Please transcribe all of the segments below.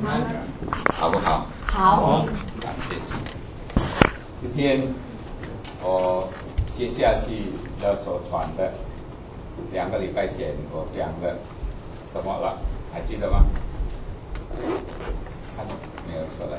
好不好？ 好。 感谢。今天我接下去要所传的2个礼拜前我讲的什么了？还记得吗？看没有出来。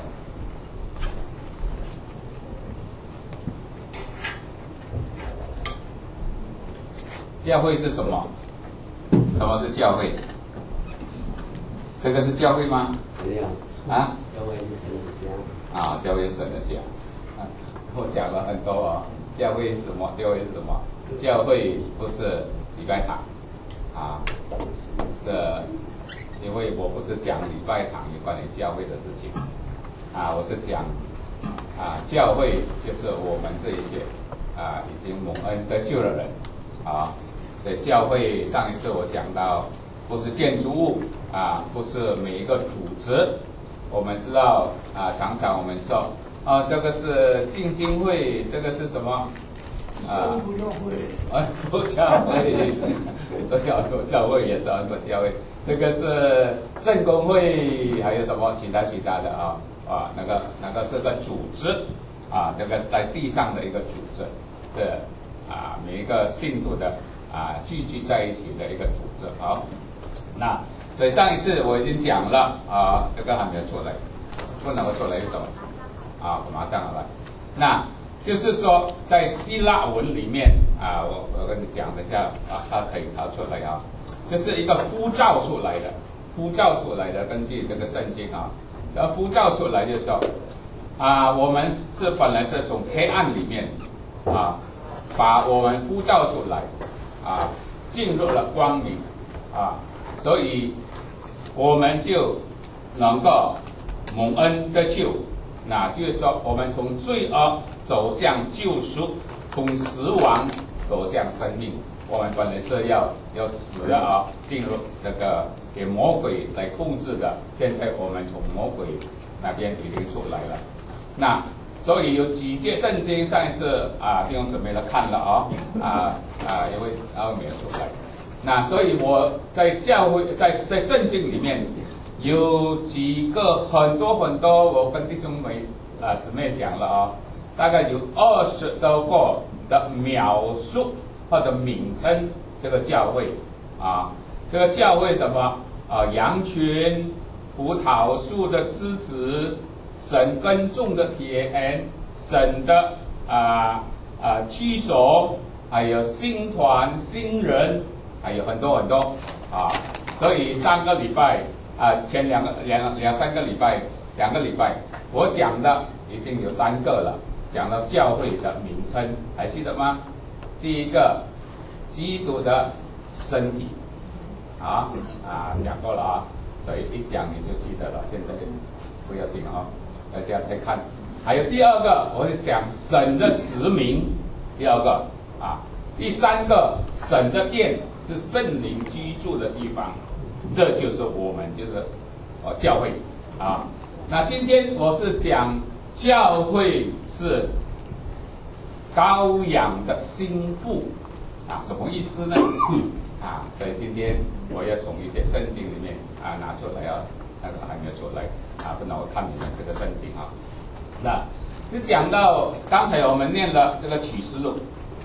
教会是什么？什么是教会？这个是教会吗？ 没有啊？ 教会是神的家。 啊，教会是神的家。啊，我讲了很多哦。教会是什么？教会是什么？教会不是礼拜堂，啊，是因为我不是讲礼拜堂有关于教会的事情，啊，我是讲教会就是我们这一些已经蒙恩得救的人，啊。所以教会上一次我讲到，不是建筑物不是每一个组织。我们知道常常我们说这个是浸信会，这个是什么？ 佛教会。 佛教会，都要过教会也是要过教会。这个是圣公会，还有什么其他的那个是个组织这个在地上的一个组织，是每一个信徒的。聚集在一起的一个组织。好，那所以上一次我已经讲了这个还没有出来，不能够出来就走我马上来。那就是说，在希腊文里面我跟你讲一下它可以逃出来就是一个呼召出来的，根据这个圣经呼召出来就是说我们是本来是从黑暗里面把我们呼召出来。进入了光明所以我们就能够蒙恩得救。那就是说，我们从罪恶走向救赎，从死亡走向生命。我们本来是要死的进入这个给魔鬼来控制的。现在我们从魔鬼那边已经出来了。那所以有几节圣经，上一次弟兄姊妹都看了因为没有出来。那所以我在教会在圣经里面有几个很多，我跟弟兄姊妹讲了大概有20多个的描述或者名称这个教会这个教会什么羊群、葡萄树的枝子。神耕种的田，神的居所，还有新团、新人，还有很多所以3个礼拜前两三个礼拜2个礼拜，我讲的已经有3个了，讲到教会的名称，还记得吗？第一个，基督的身体讲过了所以一讲你就记得了，现在不要紧大家再看。还有第2个，我是讲神的子民。第2个第3个，神的殿是圣灵居住的地方，这就是我们就是教会那今天我是讲教会是羔羊的心腹什么意思呢？所以今天我要从一些圣经里面拿出来那个还没有出来不然我看你们这个圣经那就讲到刚才我们念了这个启示录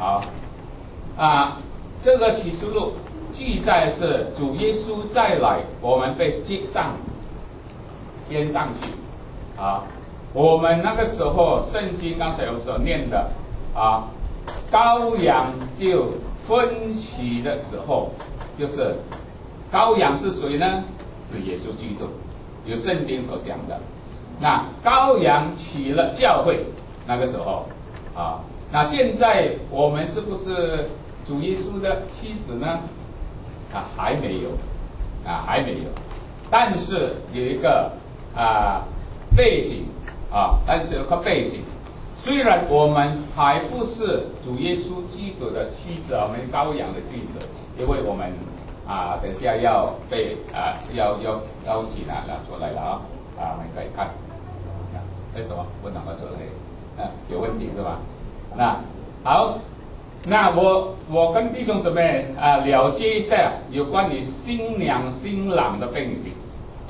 这个启示录记载是主耶稣再来，我们被接上天上去我们那个时候圣经刚才我们所念的羔羊就分起的时候，就是羔羊是谁呢？是耶稣基督。有圣经所讲的，那羔羊起了教会，那个时候那现在我们是不是主耶稣的妻子呢？还没有，还没有。但是有一个背景但是有个背景，虽然我们还不是主耶稣基督的妻子，我们羔羊的妻子，因为我们等下要被要起来了出来了我们可以看为什么不能够出来有问题是吧？那好，那我跟弟兄姊妹了解一下有关于新娘新郎的背景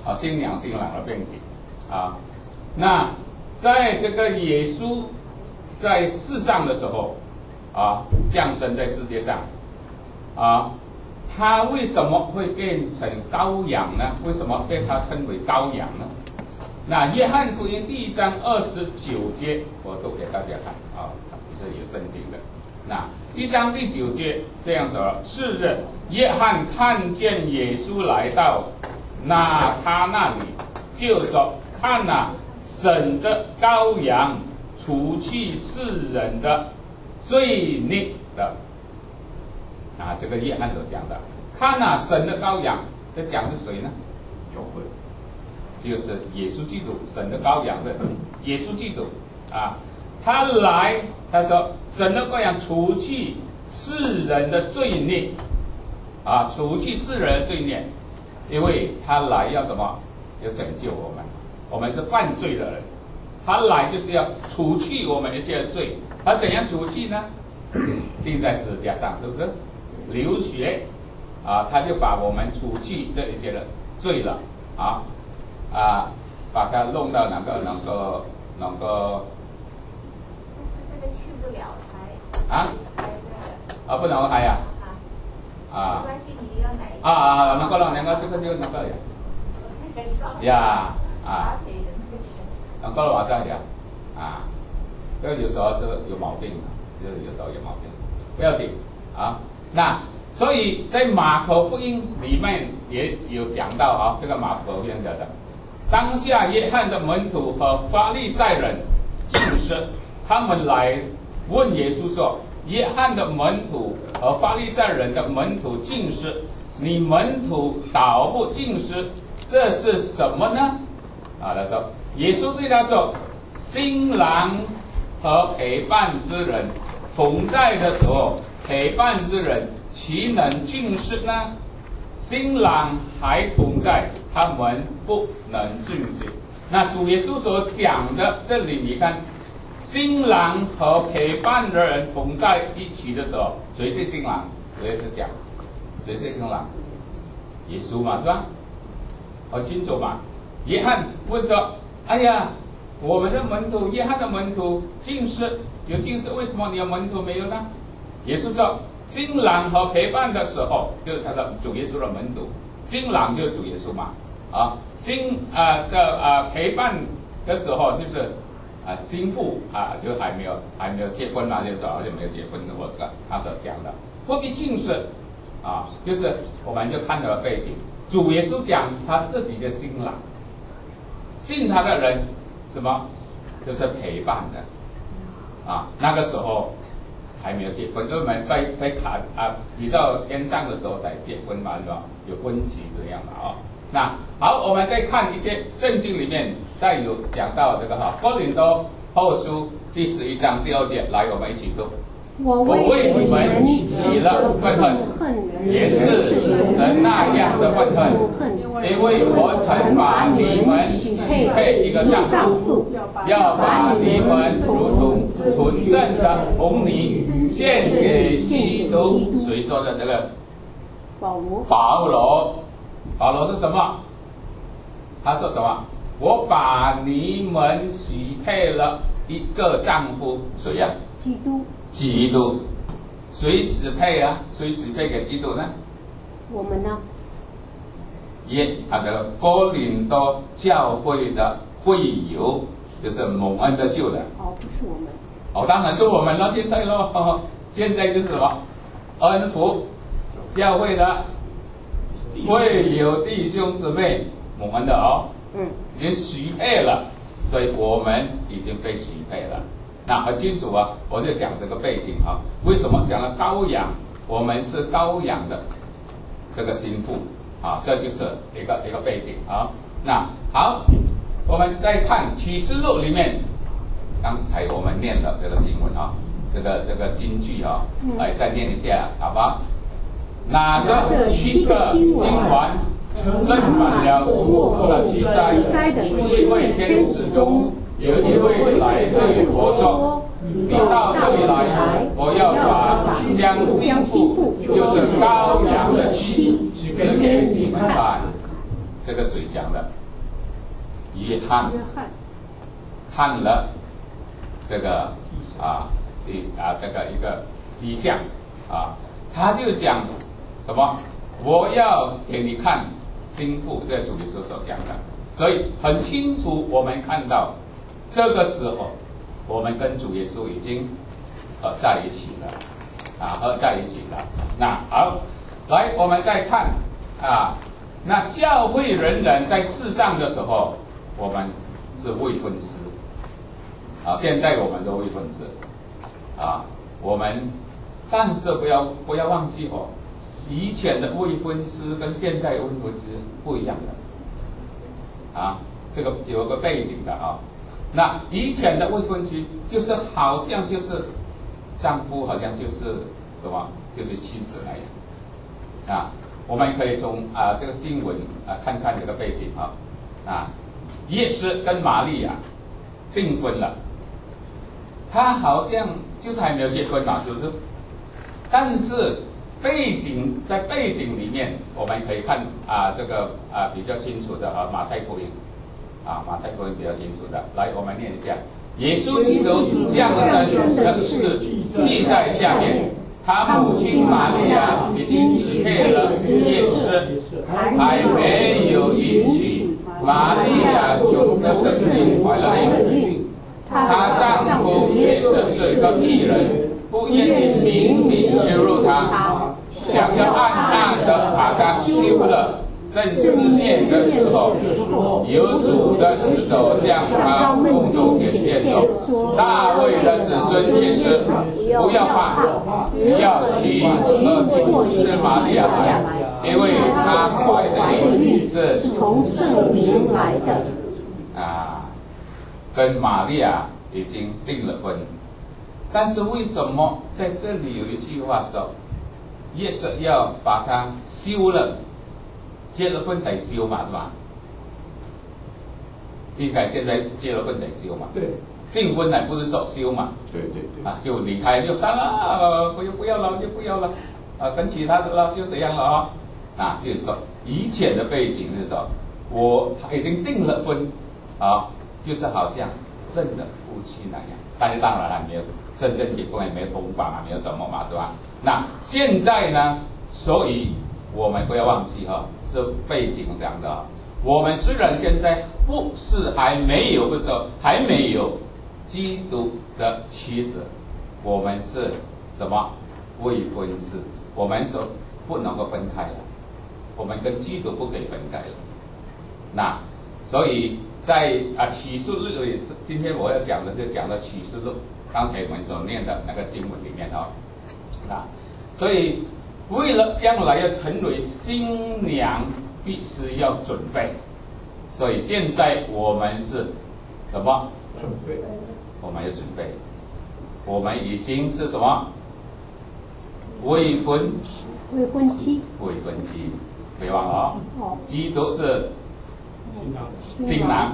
新娘新郎的背景啊。那在这个耶稣在世上的时候啊，降生在世界上啊，他为什么会变成羔羊呢？为什么被他称为羔羊呢？那约翰福音第1章29节，我读给大家看啊，这是有圣经的。那1章第9节这样子了：是日，约翰看见耶稣来到他那里，就说：“看哪，神的羔羊，除去世人的罪孽的。”啊，这个约翰所讲的，看哪，神的羔羊，这讲的是谁呢？ 教会， 就是耶稣基督，神的羔羊的耶稣基督啊，他来，他说神的羔羊除去世人的罪孽啊，除去世人的罪孽，因为他来要什么？要拯救我们，我们是犯罪的人，他来就是要除去我们一切的罪。他怎样除去呢？钉在十字架上，是不是？流血啊，他就把我们除去这一些的罪了啊。把它弄到能够， 但是这个去不了台啊，不能台呀， 没关系，你要哪一个？ 能够这个就能够呀，能够话在呀，这个有时候是有毛病的，就是有时候有毛病，不要紧啊。那所以在马可福音里面也有讲到啊，这个马可福音讲的。当下约翰的门徒和法利赛人禁食，他们来问耶稣说：“约翰的门徒和法利赛人的门徒禁食，你门徒倒不禁食，这是什么呢？”他说，耶稣对他说：“新郎和陪伴之人同在的时候，陪伴之人岂能禁食呢？新郎还同在，他们不能禁食。”那主耶稣所讲的，这里你看，新郎和陪伴的人同在一起的时候，谁是新郎？谁是讲？谁是新郎？耶稣嘛，是吧？很清楚嘛。约翰问说：“哎呀，我们的门徒，约翰的门徒禁食，有禁食，为什么你的门徒没有呢？”耶稣说：“新郎和陪伴的时候，就是他的主耶稣的门徒，新郎就是主耶稣嘛，陪伴的时候就是新妇就还没有结婚嘛，就是好像没有结婚的，我是他所讲的，不必禁食就是我们就看到了背景，主耶稣讲他自己的新郎，信他的人什么就是陪伴的那个时候。还没有结婚，因为我们被提到天上的时候才结婚嘛，是吧？有婚期这样的那好，我们再看一些圣经里面再有讲到这个哥林多后书第11章第2节，来，我们一起读。我为你们起了愤恨，也是神那样的愤恨，因为我曾把你们许配一个丈夫，要把你们如同纯正的红泥献给基督。谁说的这个？保罗是什么？他说什么？我把你们许配了一个丈夫，谁呀？基督，谁许配啊？谁许配给基督呢？ 我们呢？ 哥林多教会的会友，就是蒙恩的救人。 不是我们。 当然是我们了，现在咯，现在就是什么？恩福教会的会友弟兄姊妹蒙恩的已经许配了，所以我们已经被许配了。那很清楚我就讲这个背景为什么讲了羔羊？我们是羔羊的这个心腹这就是一个背景那好，我们再看启示录里面，刚才我们念的这个新闻这个金句来再念一下，好吧？哪个7个金环盛满了莫的七灾，7位天使中有一位来对我说：“你到这里来，我要将新妇，就是羔羊的妻，指给你们看。”这个谁讲的？ 约翰看了这个这个一个意象啊，他就讲什么？我要给你看心腹，这主耶稣所讲的，所以很清楚，我们看到这个时候，我们跟主耶稣已经在一起了合在一起了。那好，来我们再看那教会人在世上的时候，我们是未婚师现在我们是未婚师我们但是不要忘记以前的未婚师跟现在的未婚师不一样的这个有个背景的那以前的未婚妻就是好像就是丈夫，好像就是什么，就是妻子来的我们可以从这个经文看看这个背景耶稣跟玛利亚订婚了，他好像就是还没有结婚是不是？但是在背景里面，我们可以看这个比较清楚的马太福音马太福音比较清楚的，来我们念一下：耶稣基督降生的事记在下面。他母亲玛利亚已经许配了耶稣，还没有迎娶，玛利亚就在圣灵怀了孕。她丈夫约瑟是一个义人，不愿意明明羞辱她，想要暗暗的把她休了。正思念的时候，有主的使者向他梦中显现说：“大卫的子孙耶稣，不要怕，只要娶是玛利亚来，因为她怀的孕是从圣灵来的。”跟玛利亚已经订了婚，但是为什么在这里有一句话说，耶稣要把她休了？结了婚才休嘛，是吧？应该现在结了婚才休嘛。 对。 订婚还不是说休嘛？ 对。 就离开就算了，不要了就不要了，跟其他的了就这样了就是说以前的背景是说，我已经订了婚就是好像真的夫妻那样，但是当然还没有真正结婚，也没有同房没有什么嘛，是吧？那现在呢？所以我们不要忘记是背景这样的我们虽然现在不是还没有基督的妻子，我们是什么未婚师，我们说不能够分开了，我们跟基督不可以分开了。那所以在启示录里，今天我要讲的就讲到启示录，刚才我们所念的那个经文里面所以为了将来要成为新娘，必须要准备。所以现在我们是什么？ 准备。 我们要准备。我们已经是什么？未婚妻。别忘了基督是新郎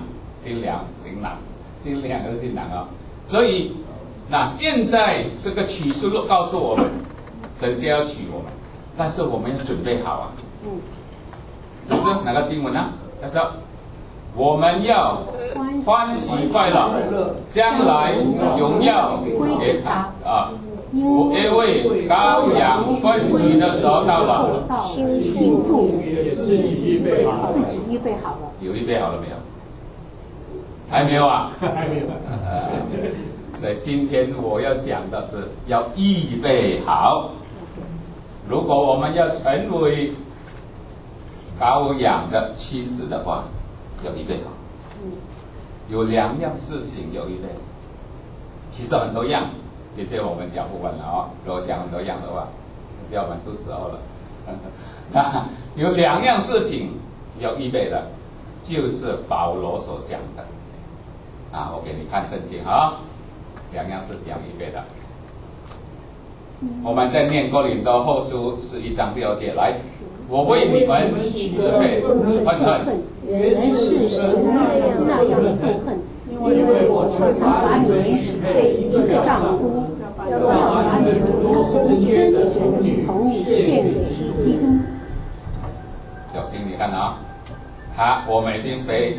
所以那现在这个启示录告诉我们，等下要娶我们，但是我们要准备好就是哪个经文呢？他说我们要欢喜快乐，将来荣耀给他因为羔羊分喜的时候到了， 心腹自己预备好了。 有预备好了没有？还没有还没有。 所以今天我要讲的是要预备好。如果我们要成为羔羊的妻子的话，要预备好。有两样事情要预备，其实很多样，今天我们讲不完了如果讲很多样的话，只要我们肚子饿了。那有两样事情要预备的，就是保罗所讲的我给你看圣经两样事情要预备的。我们在念哥林多后书11章6节，来，我为你们自备愤恨， 原是神那样的愤恨，因为我常常把你们许配一个丈夫，要把你们从真诚的童女献给基督。 小心你看我们已经被许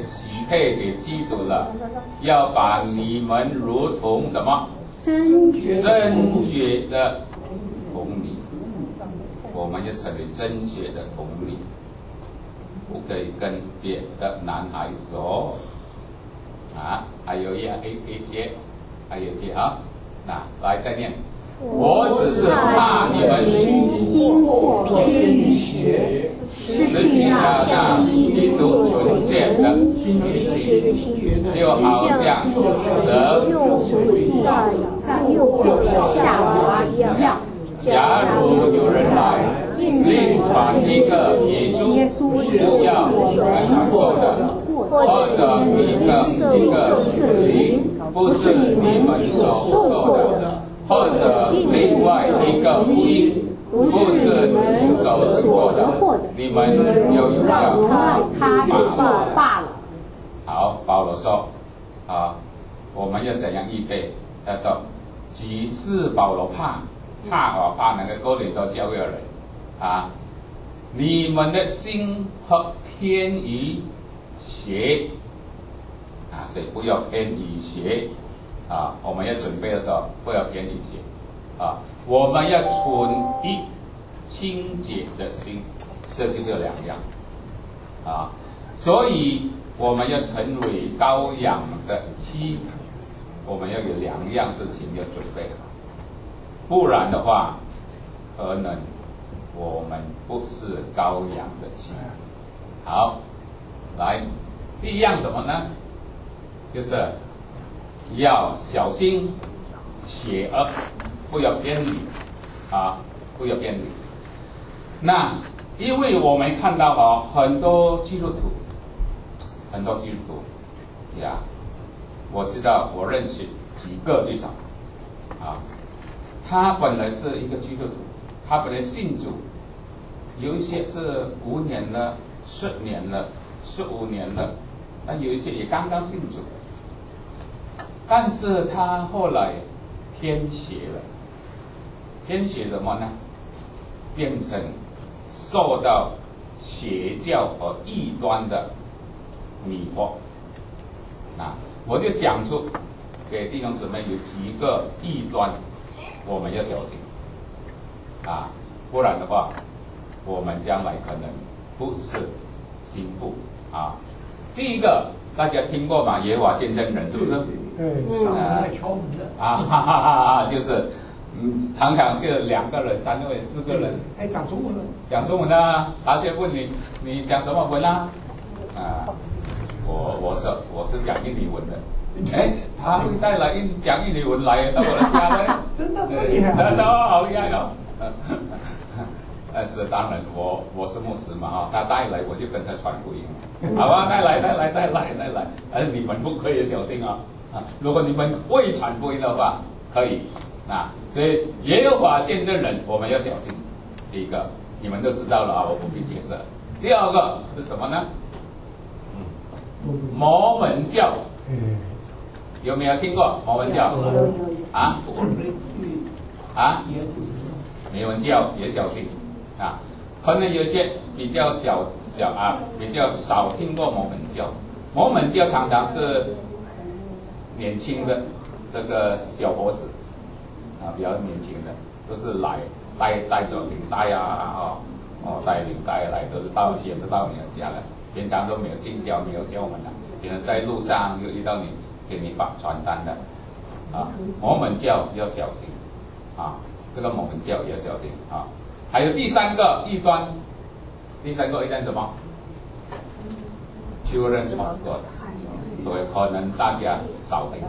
配给基督了，要把你们如同什么真觉的同理，我们要成为真觉的同理，不可以跟别的男孩说啊。还有一节，还有一节啊，那来再念。我只是怕你们心或偏于学，失去那基督纯洁的心， 就好像蛇在诱惑夏娃一样。 假如有人来另传一个耶稣是要传授的，或者一个灵不是你们所受的，或者另外一个福音不是你们所说的，你们又要他就罢了。 好，保罗说啊，我们要怎样预备？他说，即使保罗怕那个哥林多教会的人啊，你们的心和偏于邪啊，所以不要偏于邪啊。我们要准备的时候，不要偏于邪啊。我们要存一清洁的心，这就是两样啊。所以我们要成为羔羊的妻，我们要有两样事情要准备好。不然的话，可能我们不是羔羊的妻。好，来，第一样什么呢？就是要小心邪恶，不要偏离啊，不要偏离。那因为我们看到很多基督徒呀，我知道我认识几个最少啊。他本来是一个基督徒，他本来信主，有一些是5年了、10年了、15年了，那有一些也刚刚信主，但是他后来偏邪了，偏邪什么呢？变成受到邪教和异端的迷惑。那我就讲出给弟兄姊妹有几个异端。我们要小心啊，不然的话，我们将来可能不是心腹啊。第一个，大家听过吗？耶和华见证人是不是？ 来敲门的啊，就是常常就2个人、3个人、4个人， 还讲中文了， 讲中文啊。他先问你讲什么文啊？啊，我是讲印尼文的。他会带来讲印尼文来到我的家呢， 真的这么厉害， 真的好厉害哦。但是当然我是牧师嘛他带来我就跟他传福音，好吧，带来，但是你们不可以小心如果你们会传福音的话，可以所以耶和华见证人我们要小心。第一个你们都知道了我不必解释。第二个是什么呢？摩门教。有没有听过摩门教？啊？摩门教也小心可能有些比较比较少听过摩门教。摩门教常常是年轻的这个小伙子比较年轻的，都是来带着领带带领带来，都是也是到你的家了，平常都没有进教，没有教我们的，可能在路上就遇到你。给你发传单的摩门教要小心这个摩门教也要小心还有第三个异端什么 ？Children of God， 所以可能大家少听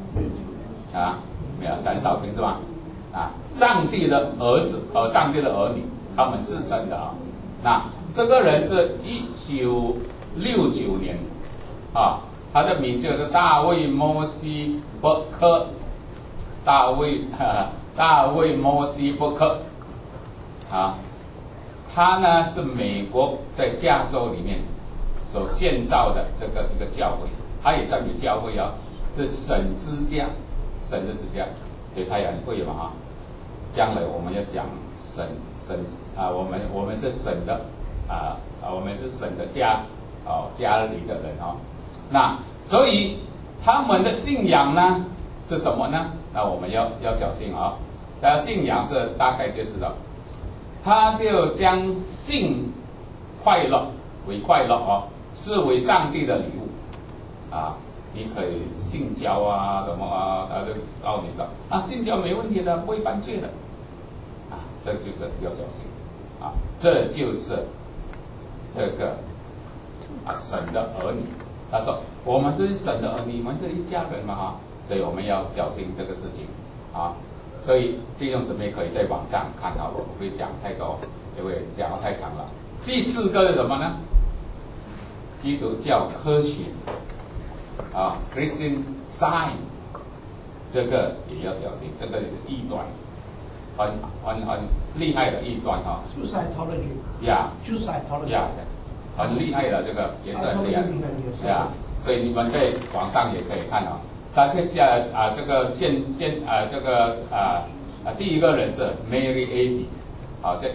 没有很少听对吧？上帝的儿子和上帝的儿女，他们自称的那这个人是1969年他的名叫做大卫摩西伯克，大卫摩西伯克他呢是美国在加州里面所建造的这个一个教会，他也赞美教会是神之家，神的之家，对太阳会嘛将来我们要讲神我们是神的我们是神的家家里的人那所以他们的信仰呢是什么呢？那我们要小心啊！他信仰是大概就是说，他就将性快乐为快乐哦，视为上帝的礼物啊。你可以性交啊，什么啊，他就告诉你说啊，性交没问题的，不会犯罪的啊，这就是要小心啊，这就是这个啊神的儿女。他说我们都是神的儿女，我们是一家人嘛哈，所以我们要小心这个事情啊。所以弟兄姊妹可以在网上看到，我不会讲太多，因为讲得太长了。第四个是什么呢？基督教科学啊 ，Christian Science， 这个也要小心，这个也是异端，很厉害的异端哈。 就 Scientology， 就 Scientology， 很厉害的，这个也是很厉害呀。所以你们在网上也可以看到。他这这个第一个人是 Mary Eddy 啊，在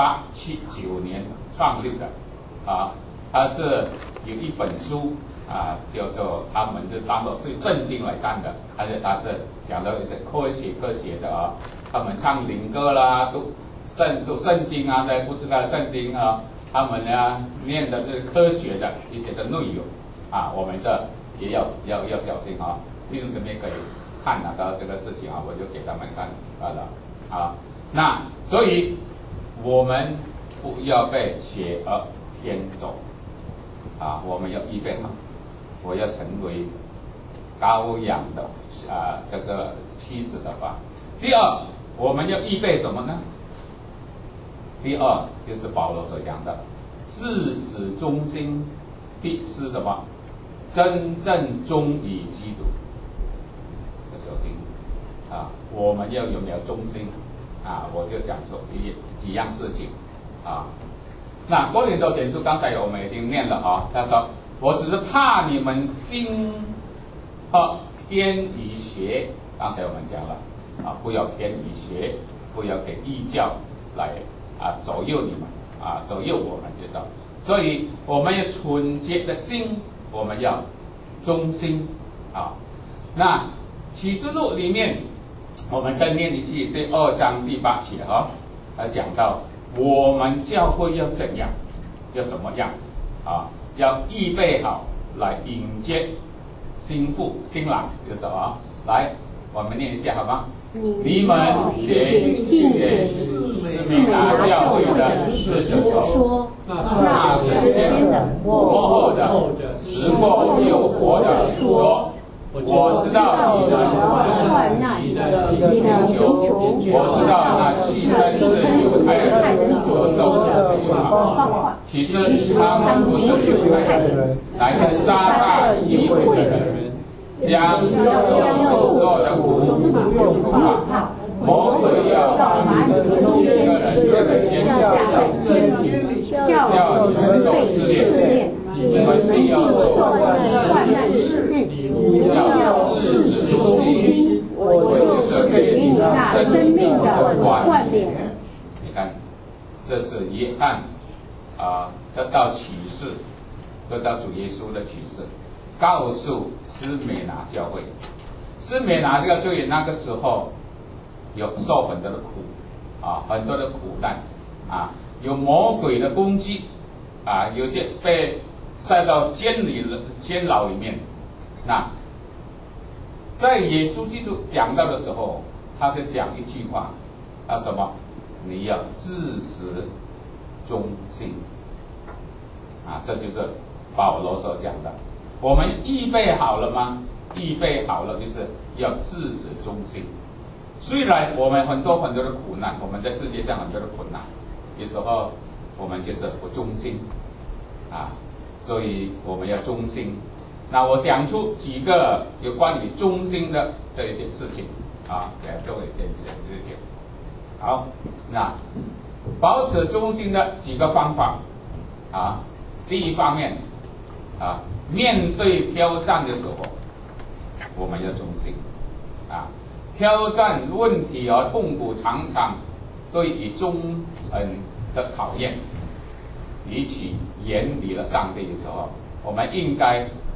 1879年创立的啊，他是有一本书啊，叫做他们就当作是圣经来看的，而且他是讲的是科学的啊，他们唱灵歌啦，读圣经啊，那不是他的圣经啊，他们呢念的是科学的一些的内容啊，我们这也要小心啊。弟兄姊妹可以看到这个事情啊，我就给他们看了啊。那所以我们不要被邪恶偏走啊，我们要预备好，我要成为羔羊的这个妻子的话。第二，我们要预备什么呢？第二就是保罗所讲的，至始忠心必是什么？真正忠于基督。小心啊！我们要有没有忠心啊？我就讲出几样事情啊。那哥林多前书刚才我们已经念了啊，他说：“我只是怕你们心偏于邪。”刚才我们讲了啊，不要偏于邪，不要给异教来左右你们啊，左右我们这种。所以我们要纯洁的心，我们要忠心啊。那启示录里面，我们再念一次第2章第8节哈，讲到我们教会要怎样，要怎么样啊？要预备好来迎接新妇新郎，就是什么？来，我们念一下好吗？你们写信给斯米拿教会的使者说，那时间的末后的时过又活的说。我知道你的贫穷，我知道那器官是犹太人所受的辱骂。其实他们不是犹太人，乃是撒旦淫秽的人，将所受的苦辱骂。魔鬼要把你们中间的这个天下上真叫你们受试炼。你们必要受患难试炼，要事事忠心，我就是给你那生命的冠冕。你看，这是约翰得到启示，得到主耶稣的启示，告诉斯美拿教会。斯美拿教会那个时候有受很多的苦很多的苦难有魔鬼的攻击有些被塞到监牢里面。那在耶稣基督讲到的时候，他是讲一句话，什么？你要至始忠心这就是保罗所讲的。我们预备好了吗？预备好了，就是要至始忠心。虽然我们很多的苦难，我们在世界上很多的苦难，有时候我们就是不忠心所以我们要忠心。那我讲出几个有关于忠心的这一些事情给各位先讲。好，那保持忠心的几个方法第一方面面对挑战的时候，我们要忠心挑战问题和痛苦常常对于忠诚的考验。比起远离了上帝的时候，我们应该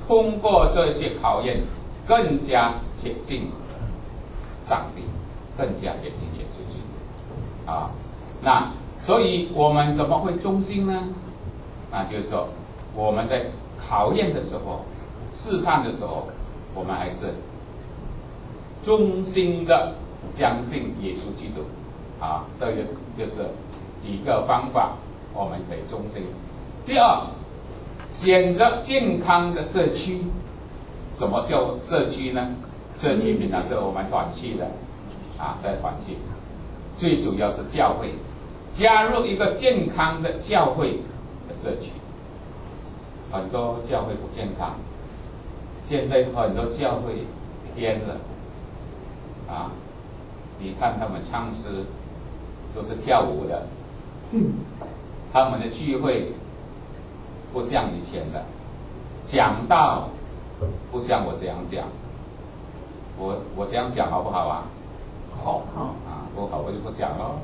通过这些考验，更加接近上帝，更加接近耶稣基督啊。那所以我们怎么会忠心呢？那就是说我们在考验的时候、试探的时候，我们还是忠心的相信耶稣基督啊。这个就是几个方法，我们可以忠心。第二，选择健康的社区。什么叫社区呢？社区平常是我们团契的啊，在团契，最主要是教会，加入一个健康的教会的社区。很多教会不健康，现在很多教会偏了啊！你看他们唱诗都是跳舞的，他们的聚会不像以前的，讲道不像我这样讲，我这样讲好不好啊？ 好啊，不好我就不讲了。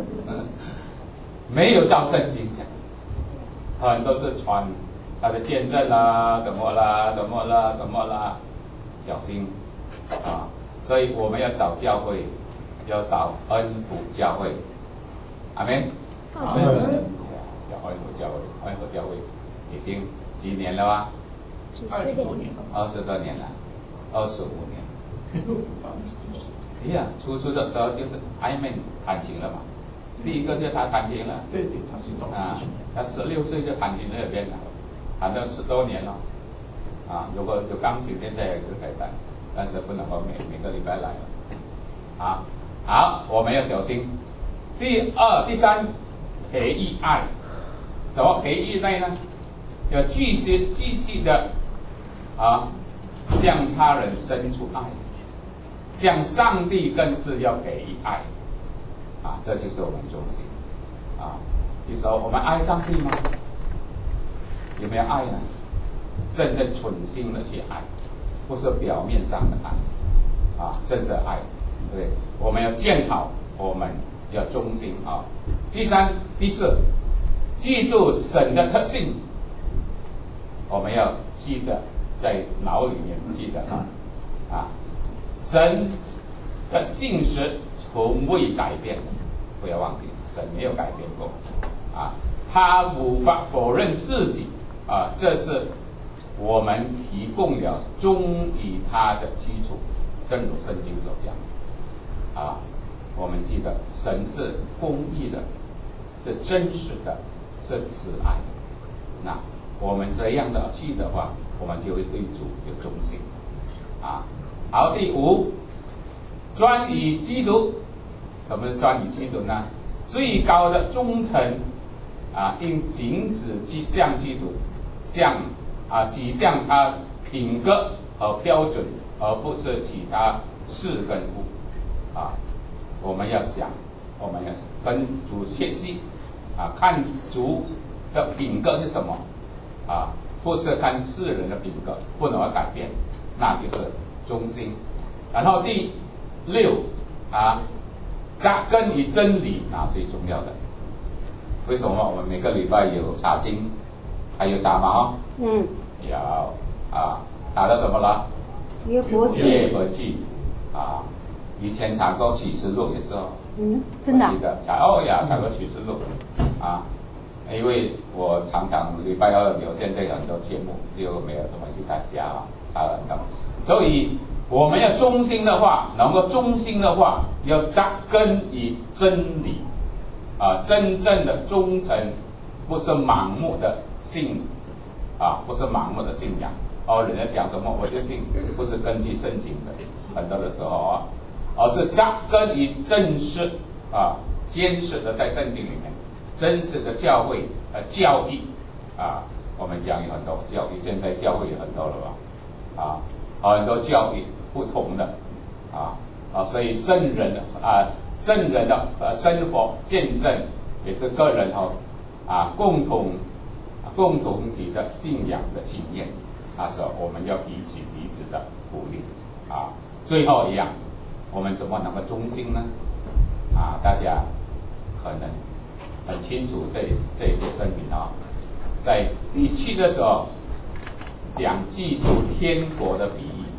没有照圣经讲，很多是传他的见证啦，怎么啦，小心啊！所以我们要找教会，要找恩福教会，阿们。 阿们。 叫恩福教会，恩福教会已经几年了吧 20多年了。 20多年了，25年。哎呀，初初的时候就是暧昧弹琴了嘛，第一个就是他弹琴了。 对，他是早啊，他16岁就弹琴那边了，弹了10多年了。啊，如果有钢琴，现在也是可以弹，但是不能够每个礼拜来了。啊，好，我们要小心。第二、第三，培育爱。怎么培育爱呢？要继续积极的啊，向他人伸出爱，向上帝更是要给予爱。啊，这就是我们中心。啊，你说我们爱上帝吗？有没有爱呢？真正存心的去爱，不是表面上的爱，啊，真是爱，对不对？我们要建好，我们要忠心啊。第三、第四，记住神的特性，我们要记得在脑里面记得啊，神的性实从未改变的，不要忘记，神没有改变过啊，他无法否认自己啊，这是我们提供了忠于他的基础，正如圣经所讲啊，我们记得神是公义的，是真实的，是慈爱的。那我们这样的记的话，我们就会对主有忠心啊。好，第五，专以基督。什么是专以基督呢？最高的忠诚啊，应仅止向基督，指向他品格和标准，而不是其他事跟物啊。我们要想，我们要跟主学习啊，看主的品格是什么啊，不是看世人的品格，不能改变，那就是忠心。然后第六啊，扎根于真理啊，最重要的。为什么我们每个礼拜有查经，还有查吗？有啊，查到什么了？ 约伯记啊，以前查过启示录也是哦。 真的。 查过启示录啊，因为我常常礼拜二有现在很多节目，就没有怎么去参加啊，查了很多。所以我们要忠心的话，能够忠心的话，要扎根于真理啊，真正的忠诚，不是盲目的信啊，不是盲目的信仰哦，人家讲什么我就信，不是根据圣经的，很多的时候啊，而是扎根于真实啊，坚实的在圣经里面，真实的教会教义啊，我们讲有很多教义，现在教会有很多了吧啊，很多教义不同的所以圣人的生活见证也是个人共同体的信仰的经验，所以我们要彼此的鼓励啊。最后一样，我们怎么能够忠心呢？大家可能很清楚这些声明啊，在第7的时候， 讲记住天国的比喻，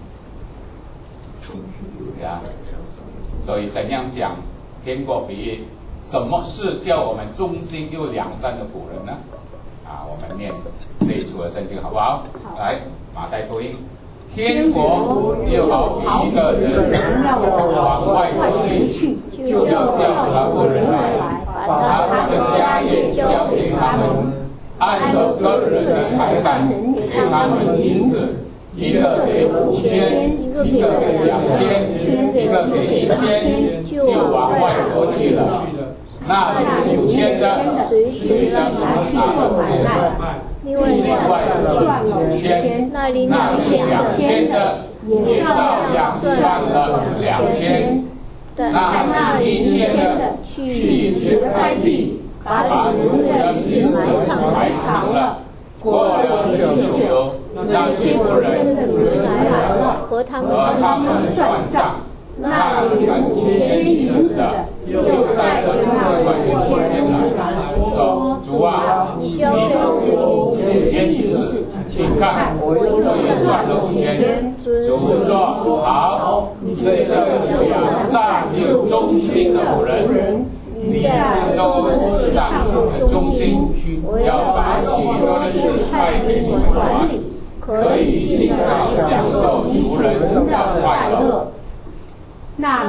对啊，所以怎样讲天国比喻？什么是叫我们忠心又良善的仆人呢？啊，我们念这一处的圣经好不好？来，马太福音，天国又好比一个人往外头去，就要叫他仆人来，把他的家业交给他们，按照个人的才干给他们银子，一个给5000，一个给2000，一个给1000，就往外头去了。那5000的随着拿了卖，另外赚了5000，那2000的也照样赚了2000，那1000的去开地，把主人银子埋藏了。过了许久，那些仆人回来了，和他们算账。那5000银子的又带着那5000来，说：“主啊，你交给我5000银子，请看，我也赚了5000。”主说：“好，这个良善又忠心的仆人，你在多事上的忠心，要把许多的事派给你管理，可以尽到享受主人的快乐。” 那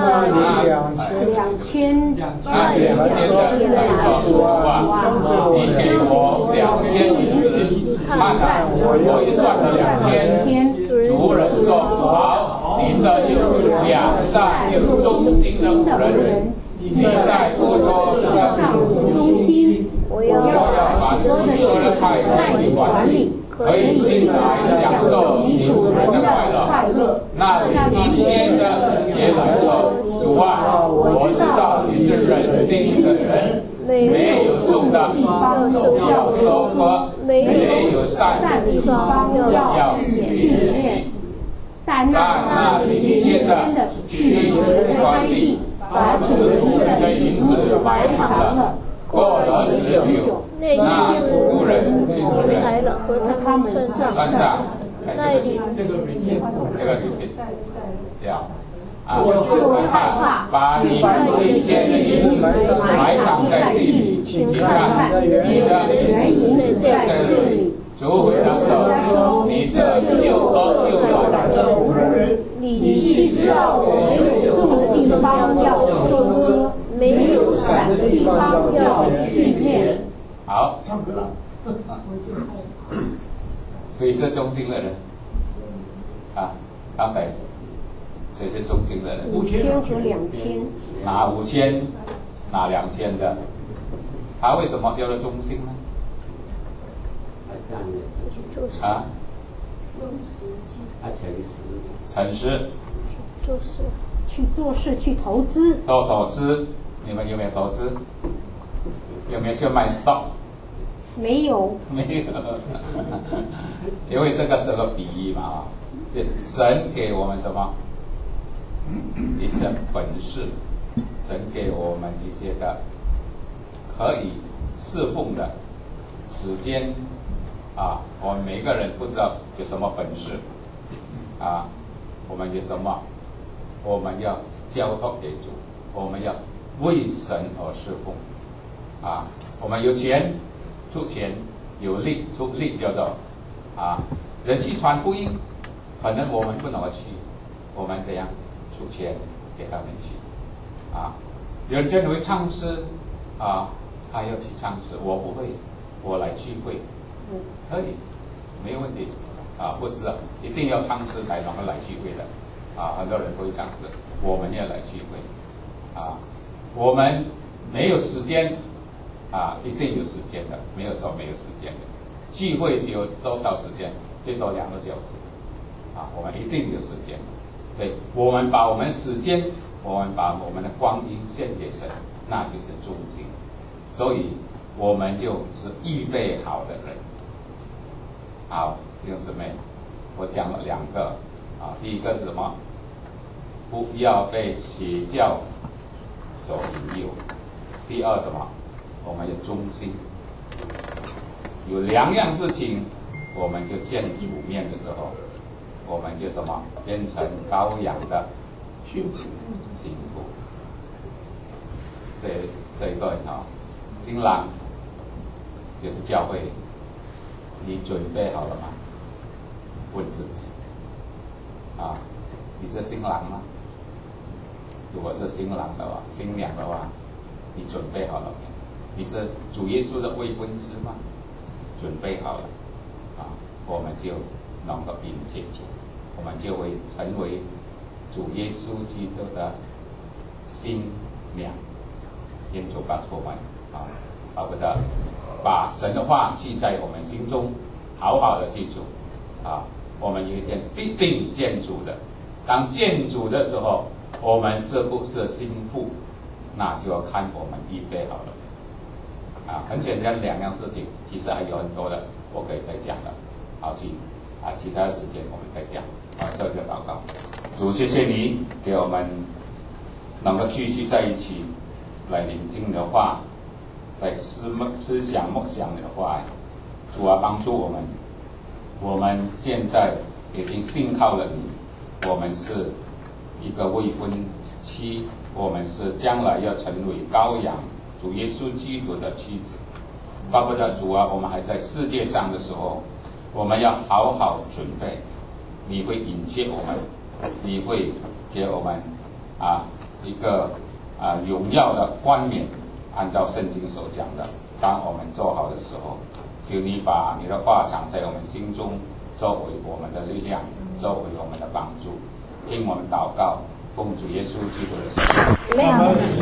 2000的来说话，你给我2000银子，看看我也赚了2000。主人说：“好，你这有良善又忠心的仆人，你在不多事上忠心，我要把许多的派给你管理，可以进来享受你主人的快乐。”那1000的也来说：“主啊，我知道你是忍心的人，没有种的要收割，没有善的地方要去取。但那1000的去关地，把主人的银子埋藏了。过了19，那仆人来了，和他们算账。那里这个里面要就害怕，把你1000的银子埋藏在地里，请看你的银子在这里。主回答说：“你这又恶又软的仆人，你去知道我没有种的地方要收割，没有散的地方要训练。”好，唱歌了。谁是忠心的人？啊，刚才谁是忠心的人？5000和2000。拿5000，拿2000的，他为什么叫做忠心呢？啊？诚实。就是去做事，去投资。投资，你们有没有投资？有没有去买 stock？ 没有。没有。因为这个是个比喻嘛啊，神给我们什么？一些本事，神给我们一些的可以侍奉的时间啊。我们每个人不知道有什么本事啊，我们有什么，我们要交托给主，我们要为神而侍奉啊。我们有钱出钱，有力出力，叫做啊，人去传福音，可能我们不能去，我们怎样出钱给他们去啊？有人认为唱诗啊，他要去唱诗，我不会，我来聚会，可以，没有问题啊，不是一定要唱诗才能够来聚会的啊。很多人都会唱诗，我们要来聚会啊。我们没有时间啊，一定有时间的，没有说没有时间的。聚会只有多少时间？最多2个小时啊，我们一定有时间。所以我们把我们时间，我们把我们的光阴献给神，那就是忠心。所以我们就是预备好的人。好，弟兄姊妹，我讲了2个啊，第一个是什么？不要被邪教所引诱。第二什么？我们要忠心。有2样事情我们就见主面的时候，我们就什么变成羔羊的幸福， 幸福。这一个新郎就是教会，你准备好了吗？问自己你是新郎吗？如果是新郎的话，新娘的话，你准备好了没？你是主耶稣的未婚妻吗？准备好了我们就能够迎接主，我们就会成为主耶稣基督的新娘。愿主帮助我们巴不得把神的话记在我们心中，好好的记住我们有一天必定见主的。当见主的时候，我们是不是心腹，那就要看我们预备好了很简单两样事情，其实还有很多的我可以再讲的。好，其他时间我们再讲这个祷告。主，谢谢你给我们能够继续在一起来聆听你的话，来思想默想你的话。主帮助我们，我们现在已经信靠了你，我们是一个未婚妻，我们是将来要成为羔羊主耶稣基督的妻子。巴不得主我们还在世界上的时候，我们要好好准备，你会迎接我们，你会给我们一个荣耀的冠冕，按照圣经所讲的。当我们做好的时候，求你把你的话藏在我们心中，作为我们的力量，作为我们的帮助。听我们祷告，奉主耶稣基督的圣名。